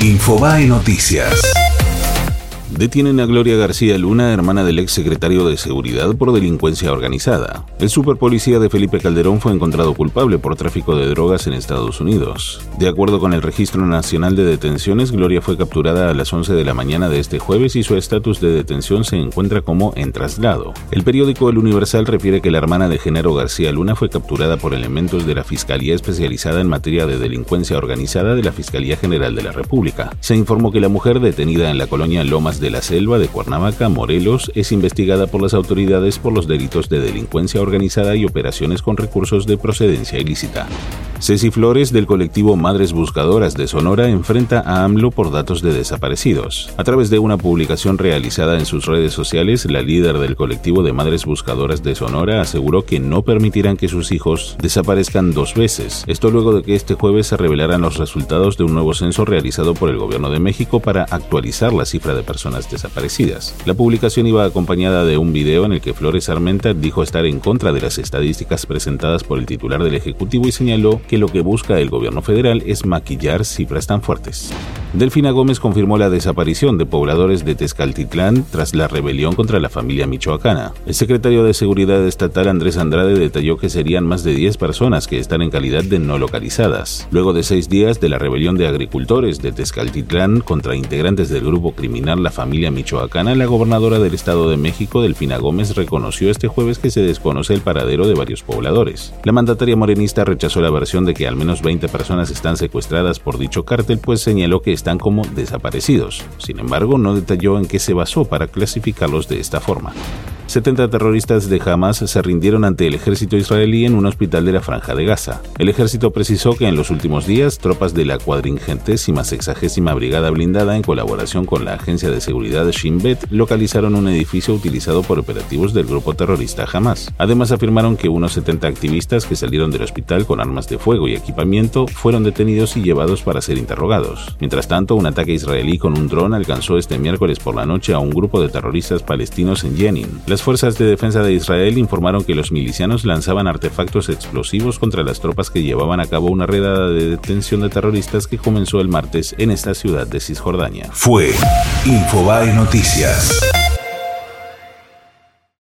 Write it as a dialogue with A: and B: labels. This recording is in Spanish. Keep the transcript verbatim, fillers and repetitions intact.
A: Infobae Noticias.
B: Detienen a Gloria García Luna, hermana del ex secretario de Seguridad, por delincuencia organizada. El superpolicía de Felipe Calderón fue encontrado culpable por tráfico de drogas en Estados Unidos. De acuerdo con el Registro Nacional de Detenciones, Gloria fue capturada a las once de la mañana de este jueves y su estatus de detención se encuentra como en traslado. El periódico El Universal refiere que la hermana de Genaro García Luna fue capturada por elementos de la Fiscalía Especializada en Materia de Delincuencia Organizada de la Fiscalía General de la República. Se informó que la mujer, detenida en la colonia Lomas de la Selva de Cuernavaca, Morelos, es investigada por las autoridades por los delitos de delincuencia organizada y operaciones con recursos de procedencia ilícita. Ceci Flores, del colectivo Madres Buscadoras de Sonora, enfrenta a AMLO por datos de desaparecidos. A través de una publicación realizada en sus redes sociales, la líder del colectivo de Madres Buscadoras de Sonora aseguró que no permitirán que sus hijos desaparezcan dos veces. Esto luego de que este jueves se revelaran los resultados de un nuevo censo realizado por el Gobierno de México para actualizar la cifra de personas desaparecidas. La publicación iba acompañada de un video en el que Flores Armenta dijo estar en contra de las estadísticas presentadas por el titular del Ejecutivo y señaló que lo que busca el gobierno federal es maquillar cifras tan fuertes. Delfina Gómez confirmó la desaparición de pobladores de Tezcaltitlán tras la rebelión contra la familia michoacana. El secretario de Seguridad Estatal Andrés Andrade detalló que serían más de diez personas que están en calidad de no localizadas. Luego de seis días de la rebelión de agricultores de Tezcaltitlán contra integrantes del grupo criminal La Familia Michoacana, la gobernadora del Estado de México, Delfina Gómez, reconoció este jueves que se desconoce el paradero de varios pobladores. La mandataria morenista rechazó la versión de que al menos veinte personas están secuestradas por dicho cártel, pues señaló que están como desaparecidos. Sin embargo, no detalló en qué se basó para clasificarlos de esta forma. setenta terroristas de Hamas se rindieron ante el ejército israelí en un hospital de la Franja de Gaza. El ejército precisó que en los últimos días, tropas de la cuadringentésima sexagésima Brigada Blindada, en colaboración con la agencia de seguridad Shin Bet, localizaron un edificio utilizado por operativos del grupo terrorista Hamas. Además, afirmaron que unos setenta activistas que salieron del hospital con armas de fuego y equipamiento fueron detenidos y llevados para ser interrogados. Mientras tanto, un ataque israelí con un dron alcanzó este miércoles por la noche a un grupo de terroristas palestinos en Jenin. Las fuerzas de defensa de Israel informaron que los milicianos lanzaban artefactos explosivos contra las tropas que llevaban a cabo una redada de detención de terroristas que comenzó el martes en esta ciudad de Cisjordania.
A: Fue Infobae Noticias.